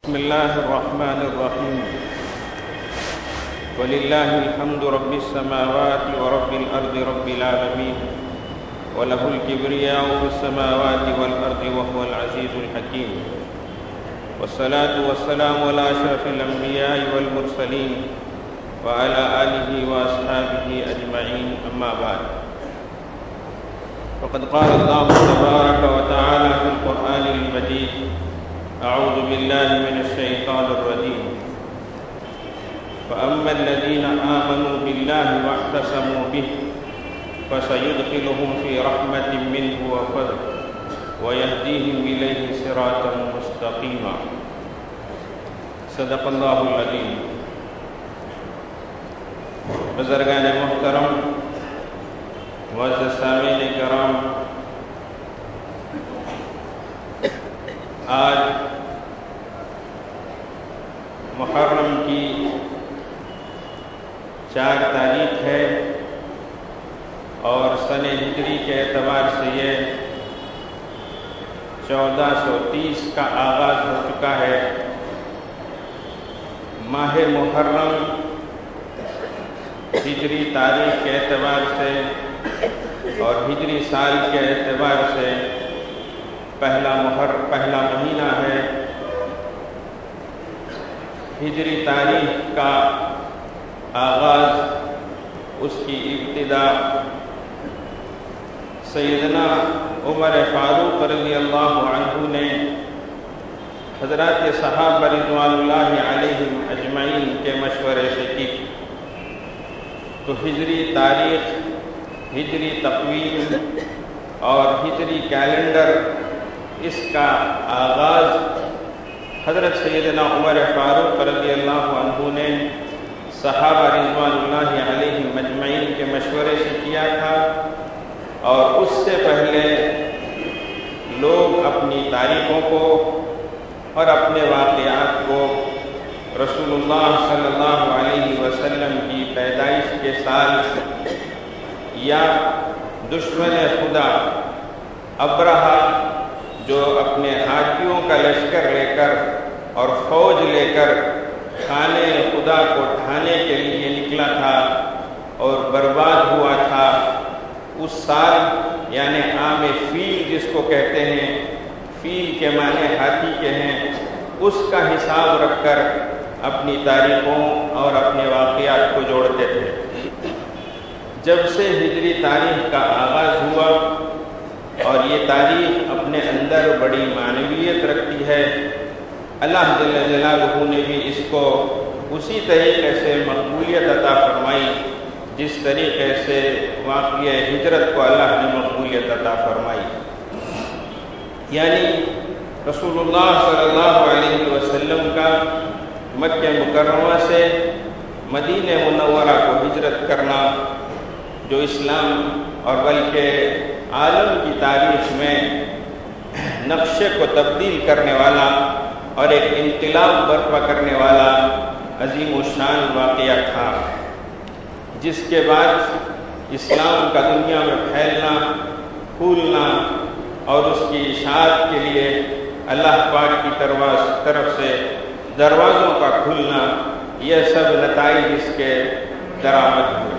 بسم الله الرحمن الرحيم ولله الحمد رب السماوات ورب الأرض رب العالمين وله الكبرياء في السماوات والأرض وهو العزيز الحكيم والصلاة والسلام على أشرف الأنبياء والمرسلين وعلى آله وأصحابه أجمعين أما بعد فقد قال الله تبارك وتعالى في القرآن المجيد أعوذ بالله من الشيطان الرجيم فأما الذين آمنوا بالله واعتصموا به فسيدخلهم في رحمة منه وفضل ويهديهم إليه صراطا مستقيما صدق الله العظيم. بزرگان محترم، معزز سامعین کرام، آج محرم کی 4 تاریخ ہے اور سن ہجری کے اعتبار سے یہ 1430 کا آغاز ہو چکا ہے. ماہ محرم ہجری تاریخ کے اعتبار سے اور ہجری سال کے اعتبار سے پہلا مہینہ ہے. ہجری تاریخ کا آغاز، اس کی ابتدا سیدنا عمر فاروق رضی اللہ عنہ نے حضرات صحابہ رضوان اللہ علیہم اجمعین کے مشورے سے کی. تو ہجری تاریخ، ہجری تقویم اور ہجری کیلنڈر، اس کا آغاز حضرت سیدنا عمر فاروق رضی اللہ عنہ نے صحابہ رضوان اللہ علیہم مجمعین کے مشورے سے کیا تھا. اور اس سے پہلے لوگ اپنی تاریخوں کو اور اپنے واقعات کو رسول اللہ صلی اللہ علیہ وسلم کی پیدائش کے سال یا دشمن خدا ابرہہ جو اپنے ہاتھیوں کا لشکر لے کر اور فوج لے کر خانے خدا کو ڈھانے کے لیے نکلا تھا اور برباد ہوا تھا، اس سال یعنی عام فیل جس کو کہتے ہیں، فیل کے معنی ہاتھی کے ہیں، اس کا حساب رکھ کر اپنی تاریخوں اور اپنے واقعات کو جوڑتے تھے. جب سے ہجری تاریخ کا آغاز ہوا اور یہ تاریخ اپنے اندر بڑی معنویت رکھتی ہے، اللہ جل جلالہ نے بھی اس کو اسی طریقے سے مقبولیت عطا فرمائی جس طریقے سے واقعہ ہجرت کو اللہ نے مقبولیت عطا فرمائی. یعنی رسول اللہ صلی اللہ علیہ وسلم کا مکہ مکرمہ سے مدینہ منورہ کو ہجرت کرنا، جو اسلام اور بلکہ عالم کی تاریخ میں نقشے کو تبدیل کرنے والا اور ایک انقلاب برپا کرنے والا عظیم الشان واقعہ تھا، جس کے بعد اسلام کا دنیا میں پھیلنا، پھولنا اور اس کی اشاعت کے لیے اللہ پاک کی طرف سے دروازوں کا کھلنا، یہ سب نتائج اس کے درآمد ہوئے.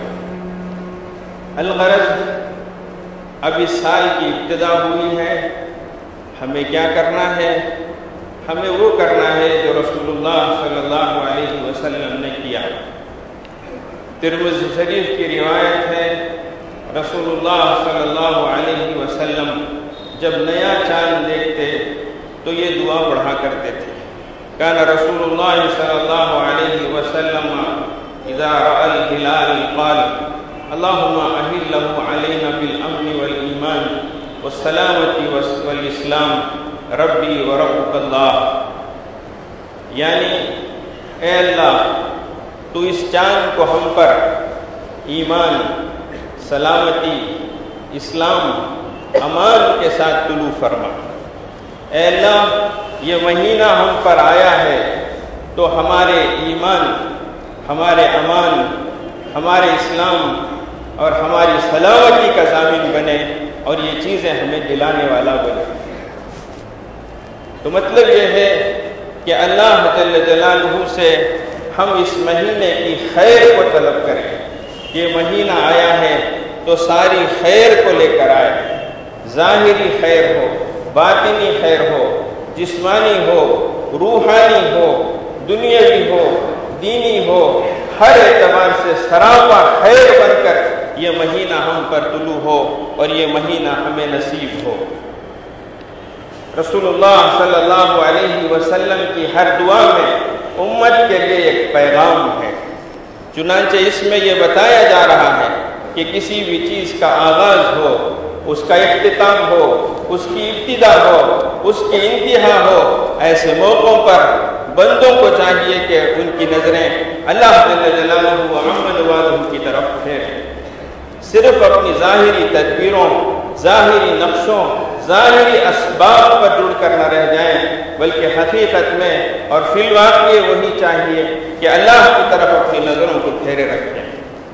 الغرض اب اس سال کی ابتدا ہوئی ہے. ہمیں کیا کرنا ہے؟ ہمیں وہ کرنا ہے جو رسول اللہ صلی اللہ علیہ وسلم نے کیا. ترمذی شریف کی روایت ہے، رسول اللہ صلی اللہ علیہ وسلم جب نیا چاند دیکھتے تو یہ دعا پڑھا کرتے تھے. کان رسول اللہ صلی اللہ علیہ وسلم اذا رأى الهلال قال اللهم احله علينا بالامن والایمان والسلامة والاسلام ربی وربک اللہ. یعنی اے اللہ، تو اس چاند کو ہم پر ایمان، سلامتی، اسلام، امان کے ساتھ طلوع فرما. اے اللہ، یہ مہینہ ہم پر آیا ہے تو ہمارے ایمان، ہمارے امان، ہمارے اسلام اور ہماری سلامتی کا ضامن بنے اور یہ چیزیں ہمیں دلانے والا بنے. تو مطلب یہ ہے کہ کہ اللہ جل جلالہ سے ہم اس مہینے کی خیر کو طلب کریں. یہ مہینہ آیا ہے تو ساری خیر کو لے کر آئے. ظاہری خیر ہو، باطنی خیر ہو، جسمانی ہو، روحانی ہو، دنیاوی ہو، دینی ہو، ہر اعتبار سے سراپا خیر بن کر یہ مہینہ ہم پر طلوع ہو اور یہ مہینہ ہمیں نصیب ہو. رسول اللہ صلی اللہ علیہ وسلم کی ہر دعا میں امت کے لیے ایک پیغام ہے. چنانچہ اس میں یہ بتایا جا رہا ہے کہ کسی بھی چیز کا آغاز ہو، اس کا اختتام ہو، اس کی ابتدا ہو، اس کی انتہا ہو، ایسے موقعوں پر بندوں کو چاہیے کہ ان کی نظریں اللہ جل جلالہ و عم نوالہ کی طرف پھیریں. صرف اپنی ظاہری تدبیروں، ظاہری نقشوں، ظاہری اسباب پر جڑ کر نہ رہ جائیں، بلکہ حقیقت میں اور فی الواقع وہی چاہیے کہ اللہ کی طرف اپنی نظروں کو پھیرے رکھیں.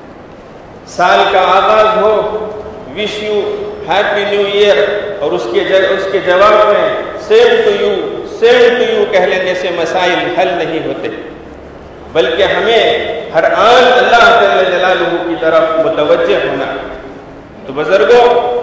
سال کا آغاز ہو، wish you happy new year, اور اس کے جواب میں سیم ٹو یو کہہ لینے سے مسائل حل نہیں ہوتے، بلکہ ہمیں ہر آن اللہ جل جلالہ کی طرف متوجہ ہونا. تو بزرگوں،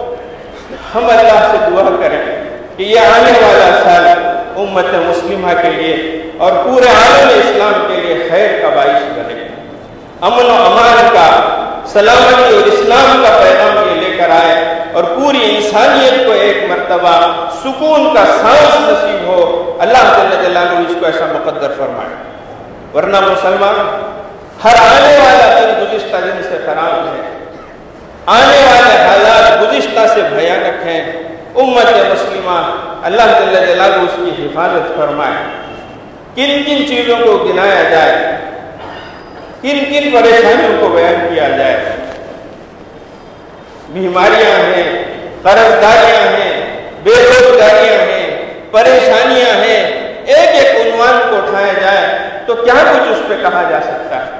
ہم اللہ سے دعا کریں کہ یہ آنے والا سال امت مسلمہ کے لیے اور پورے عالم اسلام کے لیے خیر کا باعث بنے، امن و امان کا، سلامتی اور اسلام کا پیغام یہ لے کر آئے اور پوری انسانیت کو ایک مرتبہ سکون کا سانس نصیب ہو. اللہ جل جلالہ اس کو ایسا مقدر فرمائے. ورنہ مسلمان، ہر آنے والا دن گزشتہ دن سے خراب ہے، آنے والے حالات گزشتہ سے بھیانک ہیں. امت مسلمہ اللہ جل جلالہ اس کی حفاظت فرمائے. کن کن چیزوں کو گنایا جائے، کن کن پریشانیوں کو بیان کیا جائے. بیماریاں ہیں، قرض داریاں ہیں، بے روزگاریاں ہیں، پریشانیاں ہیں. ایک ایک عنوان کو اٹھایا جائے تو کیا کچھ اس پہ کہا جا سکتا ہے.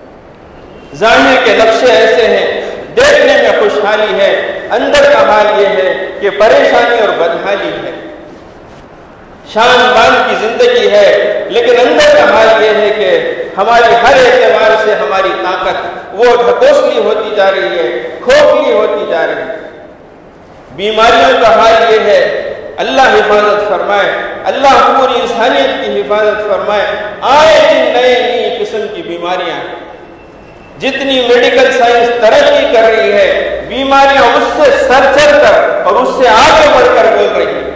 ظاہر کے نقشے ایسے ہیں، دیکھنے میں خوشحالی ہے، اندر کا حال یہ ہے کہ پریشانی اور بدحالی ہے. شان بان کی زندگی ہے، لیکن اندر کا حال یہ ہے کہ ہماری ہر اعتبار سے ہماری طاقت وہ ڈھکوسلی ہوتی جا رہی ہے، کھوکھلی ہوتی جا رہی ہے. بیماریوں کا حال یہ ہے، اللہ حفاظت فرمائے، اللہ پوری انسانیت کی حفاظت فرمائے. آئے دن نئی قسم کی بیماریاں، جتنی میڈیکل سائنس ترقی کر رہی ہے، بیماریاں اس سے سر چڑھ کر اور اس سے آگے بڑھ کر بول رہی ہیں.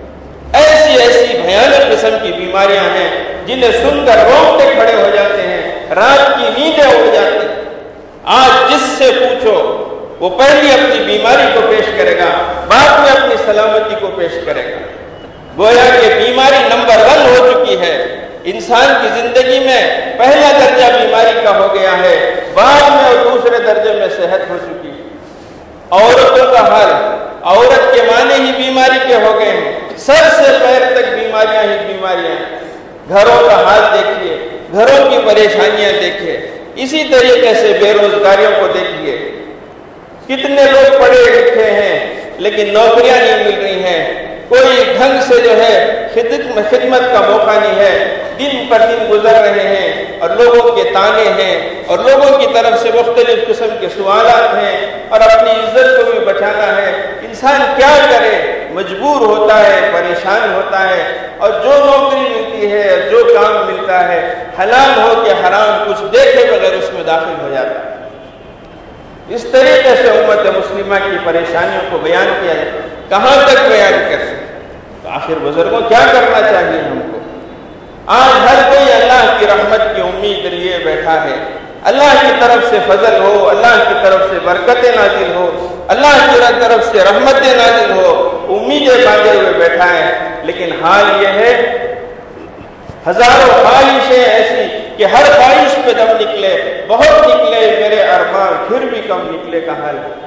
ایسی بھیانک قسم کی بیماریاں ہیں جنہیں سن کر رونگٹے کھڑے ہو جاتے ہیں، رات کی نیندیں اڑ جاتی ہیں. آج جس سے پوچھو وہ پہلی اپنی بیماری کو پیش کرے گا، بعد میں اپنی سلامتی کو پیش کرے گا. گویا کہ بیماری نمبر 1 ہو چکی ہے. انسان کی زندگی میں پہلا درجہ بیماری کا ہو گیا ہے، بعد میں اور دوسرے درجے میں صحت ہو چکی ہے. عورتوں کا حال، عورت کے معنی ہی بیماری کے ہو گئے ہیں، سر سے پیر تک بیماریاں ہی بیماریاں. گھروں کا حال دیکھیے، گھروں کی پریشانیاں دیکھیے. اسی طریقے سے بے روزگاریوں کو دیکھیے. کتنے لوگ پڑھے لکھے ہیں لیکن نوکریاں نہیں مل رہی ہیں، کوئی ڈھنگ سے جو ہے خدمت کا موقع نہیں ہے. دن پر دن گزر رہے ہیں اور لوگوں کے تانے ہیں اور لوگوں کی طرف سے مختلف قسم کے سوالات ہیں اور اپنی عزت کو بھی بچانا ہے. انسان کیا کرے، مجبور ہوتا ہے، پریشان ہوتا ہے، اور جو نوکری ملتی ہے، جو کام ملتا ہے، حلال ہو کہ حرام کچھ دیکھے بغیر اس میں داخل ہو جاتا ہے. اس طریقے سے امت مسلمہ کی پریشانیوں کو بیان کیا جائے. کہاں تک بیان کر سکتے؟ تو آخر بزرگوں کیا کرنا چاہیے ہم کو؟ آج ہر کوئی اللہ کی رحمت کی امید لیے بیٹھا ہے. اللہ کی طرف سے فضل ہو، اللہ کی طرف سے برکتیں نازل ہو، اللہ کی طرف سے رحمتیں نازل ہو، امیدیں باندھے ہوئے بیٹھا ہے. لیکن حال یہ ہے، ہزاروں خواہشیں ایسی کہ ہر خواہش پہ دم نکلے، بہت نکلے میرے ارمان پھر بھی کم نکلے کا حال ہے.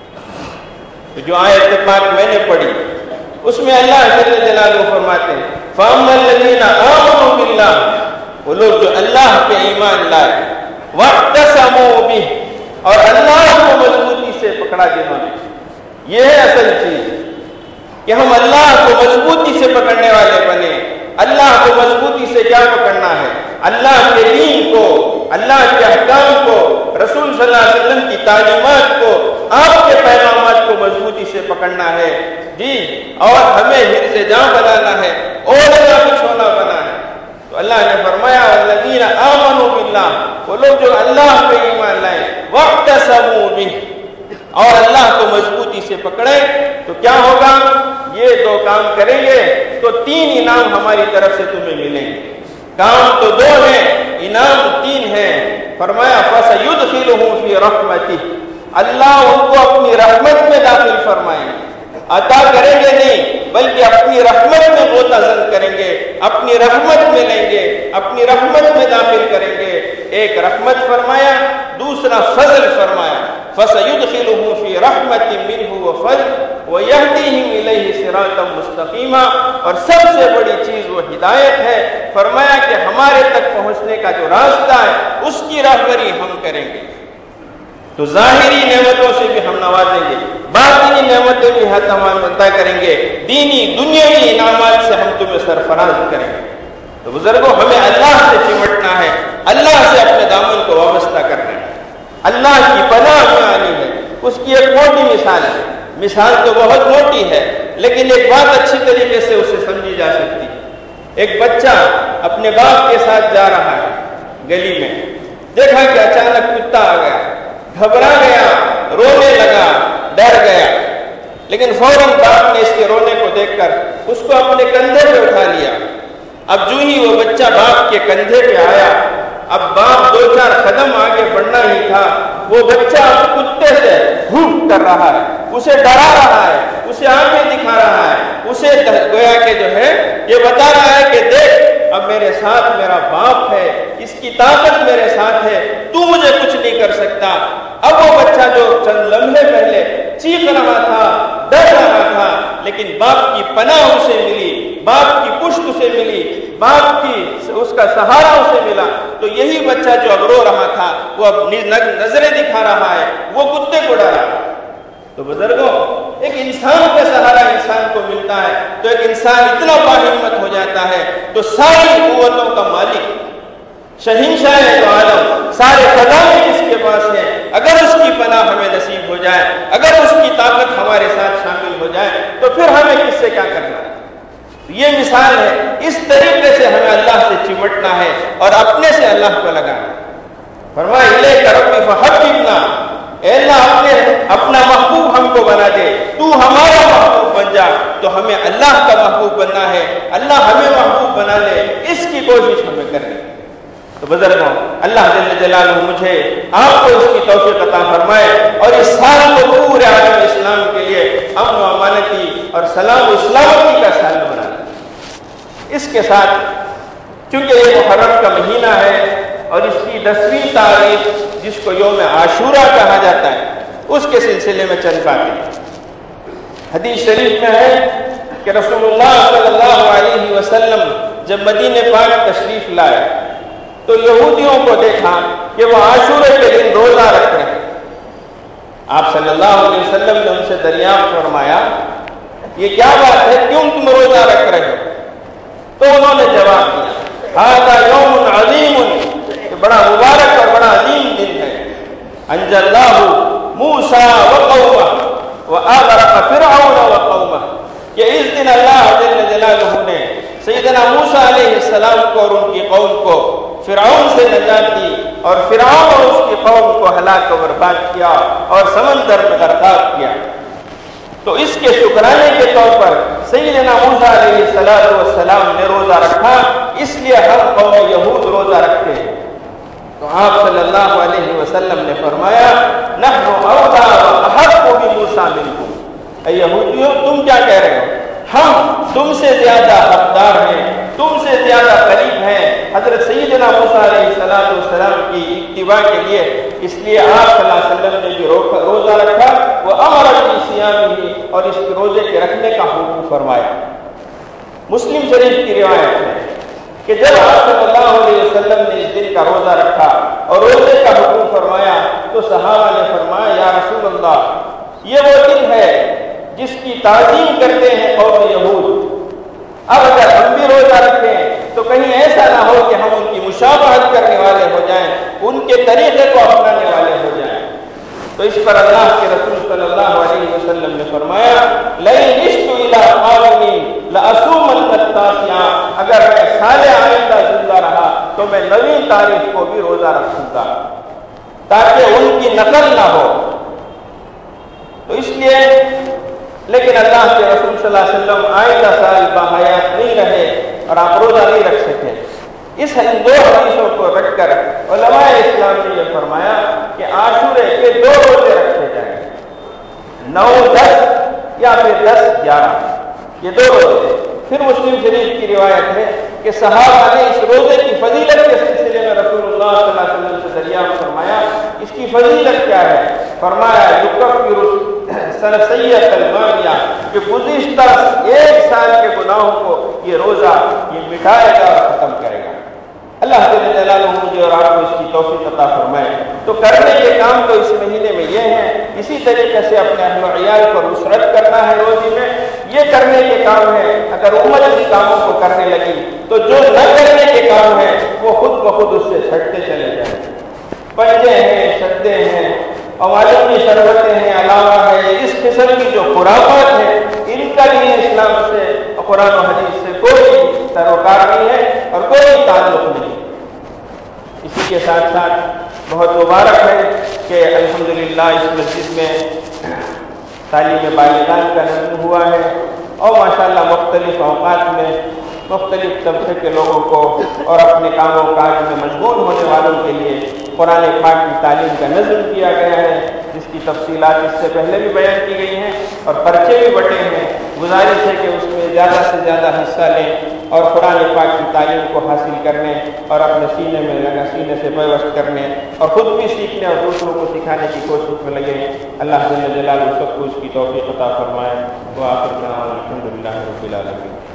تو جو آیت پاک میں نے پڑھی اس میں اللہ جل جلالہ فرماتے ہیں فَأَمَّا الَّذِينَ آمَنُوا بِاللَّهِ، وہ لوگ جو اللہ پہ ایمان لائے، وَاعْتَصَمُوا بِهِ، اور اللہ کو مضبوطی سے پکڑا جنہوں نے. یہ ہے اصل چیز کہ ہم اللہ کو مضبوطی سے پکڑنے والے بنے، اللہ کو مضبوطی سے کیا پکڑنا ہے؟ اللہ کے دین کو، اللہ کے احکام کو، رسول صلی اللہ علیہ وسلم کی تعلیمات کو، آپ کے پیغامات کو مضبوطی سے پکڑنا ہے جی، اور ہمیں حرز جاں بنانا ہے، اور کچھ ہونا بنا ہے۔ تو اللہ نے فرمایا والذین آمنوا باللہ، وہ لوگ جو اللہ پہ ایمان لائیں، واعتصموا بہ، اور اللہ کو مضبوطی سے پکڑیں، تو کیا ہوگا؟ یہ دو کام کریں گے تو 3 انعام ہماری طرف سے تمہیں ملیں گے۔ کام تو 2 ہیں، انعام 3 ہیں۔ فرمایا فَسَيُدْخِلُهُمْ فِي رَحْمَتِهِ، اللہ ان کو اپنی رحمت میں داخل فرمائیں گے، عطا کریں گے نہیں بلکہ اپنی رحمت میں غوطہ کریں گے، اپنی رحمت میں لیں گے، اپنی رحمت میں داخل کریں گے۔ ایک رحمت فرمایا، دوسرا فضل فرمایا، فَسَيُدْخِلُهُمْ فِي رَحْمَةٍ مِّنْهُ وَفَضْلٍ وَيَهْدِيهِمْ إِلَيْهِ صِرَاطًا مُسْتَقِيمًا، اور سب سے بڑی چیز وہ ہدایت ہے۔ فرمایا کہ ہمارے تک پہنچنے کا جو راستہ ہے اس کی راہبری ہم کریں گے۔ تو ظاہری نعمتوں سے بھی ہم نوازیں گے، باطنی نعمتیں بھی ہم عطا کریں گے، دینی دنیاوی انعامات سے ہم تمہیں سرفراز کریں گے۔ تو بزرگوں، ہمیں اللہ سے چمٹنا ہے، اللہ سے اپنے دامن کو وابستہ کرنا ہے، اللہ کی پناہ میں آنی ہے۔ اس کی ایک موٹی مثال ہے، مثال تو بہت موٹی ہے لیکن ایک بات اچھی طریقے سے اسے سمجھی جا سکتی ہے۔ ایک بچہ اپنے باپ کے ساتھ جا رہا ہے گلی میں، دیکھا کہ اچانک کتا آ گیا، گھبرا گیا، رونے لگا، ڈر گیا، لیکن فوراً باپ نے اس کے رونے کو دیکھ کر اس کو اپنے کندھے پہ اٹھا لیا۔ اب جو ہی وہ بچہ باپ کے کندھے پہ آیا، اب باپ 2-4 قدم آگے بڑھنا ہی تھا، وہ بچہ اب کتے سے بھوک کر رہا ہے، اسے ڈرا رہا ہے، اسے آنکھیں دکھا رہا ہے، اسے گویا کہ جو ہے یہ بتا رہا ہے کہ دیکھ اب میرے ساتھ میرا باپ ہے، اس کی طاقت میرے ساتھ ہے، تو مجھے کچھ نہیں کر سکتا۔ اب وہ بچہ جو چند لمحے پہلے چیخ رہا تھا، ڈر رہا تھا، لیکن باپ کی پناہ اسے ملی، باپ کی پشت اسے ملی، باپ کی اس کا سہارا اسے ملا، تو یہی بچہ جو اب رو رہا تھا وہ اب نظریں دکھا رہا ہے، وہ کتے کو ڈرا۔ تو بزرگوں، ایک انسان کا سہارا انسان کو ملتا ہے تو ایک انسان اتنا باہمت ہو جاتا ہے، تو ساری قوتوں کا مالک، شہنشاہ عالم، سارے خزانے جس کے پاس ہے، اگر اس کی پناہ ہمیں نصیب ہو جائے، اگر اس کی طاقت ہمارے ساتھ شامل ہو جائے تو پھر ہمیں کس سے کیا کرنا ہے؟ یہ مثال ہے، اس طریقے سے ہمیں اللہ سے چمٹنا ہے اور اپنے سے اللہ کو لگانا۔ فرمایا الیک ربی فحببنا، اے اللہ اپنا محبوب ہم کو بنا دے، تو ہمارا محبوب بن جا۔ تو ہمیں اللہ کا محبوب بننا ہے، اللہ ہمیں محبوب بنا لے، اس کی کوشش ہمیں کرنی ہے۔ تو بزرگوں، اللہ جل جلالہ مجھے آپ کو اس کی توفیق عطا فرمائے اور اس سال کو پورے عالم اسلام کے لیے امن و امانتی اور سلام و سلامتی کا سال بنا دے۔ اس کے ساتھ چونکہ یہ محرم کا مہینہ ہے اور اس کی 10ویں تاریخ جس کو یوم عاشورہ کہا جاتا ہے، اس کے سلسلے میں چند باتیں۔ حدیث شریف میں ہے کہ رسول اللہ صلی اللہ علیہ وسلم جب مدینہ پاک تشریف لائے تو یہودیوں کو دیکھا کہ وہ عاشورے کے دن روزہ رکھ رہے ہیں۔ آپ صلی اللہ علیہ وسلم نے ان سے دریافت فرمایا، یہ کیا بات ہے، کیوں تم روزہ رکھ رہے ہو؟ تو انہوں نے جواب دیا، ھذا یوم عظیم، یہ بڑا مبارک اور بڑا عظیم دن ہے، انجى اللہ موسیٰ وقومہ وأغرق فرعون وقومہ، کہ اس دن اللہ جل جلالہ نے سیدنا موسیٰ علیہ السلام کو اور ان کی قوم کو فرعون سے نجات دی اور فرعون اور اس کی قوم کو ہلاک و برباد کیا اور سمندر میں غرقاب کیا۔ تو اس کے شکرانے کے طور پر سیدنا موسیٰ علیہ السلام نے روزہ رکھا، اس لیے ہر قوم یہود روزہ رکھتے ہیں۔ تو آپ صلی اللہ علیہ وسلم نے فرمایا، نحن اولیٰ واحق بموسیٰ منکم، اے یہودیوں تم کیا کہہ رہے ہو، ہم تم سے زیادہ حقدار ہیں، تم سے زیادہ قریب ہیں حضرت سیدنا موسیٰ علیہ السلام کی اتباع کے لیے، اس لیے آپ صلی اللہ علیہ وسلم نے جو روزہ رکھا وہ امر بصیامہ، اور اس روزے کے رکھنے کا حکم فرمایا۔ مسلم شریف کی روایت ہے کہ جب آپ صلی اللہ علیہ وسلم نے اس دن کا روزہ رکھا اور روزے کا حکم فرمایا تو صحابہ نے فرمایا، یا رسول اللہ، یہ وہ دن ہے جس کی تعظیم کرتے ہیں قوم یہود، اب اگر ہم بھی روزہ رکھیں تو کہیں ایسا نہ ہو کہ ہم ان کی مشابہت کرنے والے ہو جائیں، ان کے طریقے کو اپنانے والے ہو جائیں۔ تو اس پر اللہ کے رسول صلی اللہ علیہ وسلم نے فرمایا لئن عشت الی قوم لاصومن التاسع، اگر میں سال آئندہ زندہ رہا تو میں 9ویں تاریخ کو بھی روزہ رکھوں گا تاکہ ان کی نقل نہ ہو۔ تو اس لیے لیکن اللہ کے رسول صلی اللہ علیہ وسلم آئندہ سال باحیات نہیں رہے اور آپ روزہ نہیں رکھ سکے۔ ان دو حدیثوں کو رکھ کر علماء اسلام نے یہ فرمایا کہ عاشورے کے 2 روزے رکھے جائیں، 9-10 یا پھر 10-11، یہ 2 روزے۔ پھر مسلم شریف کی روایت ہے کہ صحابہ نے اس روزے کی فضیلت کے سلسلے میں رسول اللہ صلی اللہ علیہ وسلم سے دریافت فرمایا اس کی فضیلت کیا ہے؟ فرمایا یکفر سنسیۃ الماضیہ، کہ گزشتہ 1 سال کے گناہوں کو یہ روزہ یہ مٹائے گا اور ختم کرے گا۔ اللہ جل جلالہ مجھے اور آپ کو اس کی توفیق عطا فرمائے۔ تو کرنے کے کام تو اس مہینے میں یہ ہیں، اسی طریقے سے اپنے اہل و عیال کو نصرت کرنا ہے روزی میں، یہ کرنے کے کام ہے۔ اگر امت ان کاموں کو کرنے لگی تو جو نہ کرنے کے کام ہیں وہ خود بخود اس سے چھٹتے چلے جائیں۔ پنجے ہیں، شدے ہیں، عوالمی شربتیں ہیں، علاوہ ہے، اس قسم کی جو خرافات ہیں ان کا بھی اسلام سے قرآن و حدیث سے کوئی سروکار نہیں ہے اور کوئی تعلق نہیں۔ اسی کے ساتھ ساتھ بہت مبارک ہے کہ الحمدللہ اس مسجد میں تعلیم بالغان کا نظم ہوا ہے اور ماشاءاللہ مختلف اوقات میں مختلف طبقے کے لوگوں کو اور اپنے کام و کاج میں مشغول ہونے والوں کے لیے قرآن پاک کی تعلیم کا نظم کیا گیا ہے، جس کی تفصیلات اس سے پہلے بھی بیان کی گئی ہیں اور پرچے بھی بٹے ہیں۔ گزارش ہے کہ اس میں زیادہ سے زیادہ حصہ لیں اور قرآن پاک کی تعلیم کو حاصل کرنے اور اپنے سینے میں لگا سینے سے پیوست کرنے اور خود بھی سیکھنے اور دوسروں کو سکھانے کی کوشش میں لگے۔ اللہ جل جلالہ سب کو اس کی توفیق عطا فرمائے۔ وآخر دعوانا الحمدللہ رب العالمین۔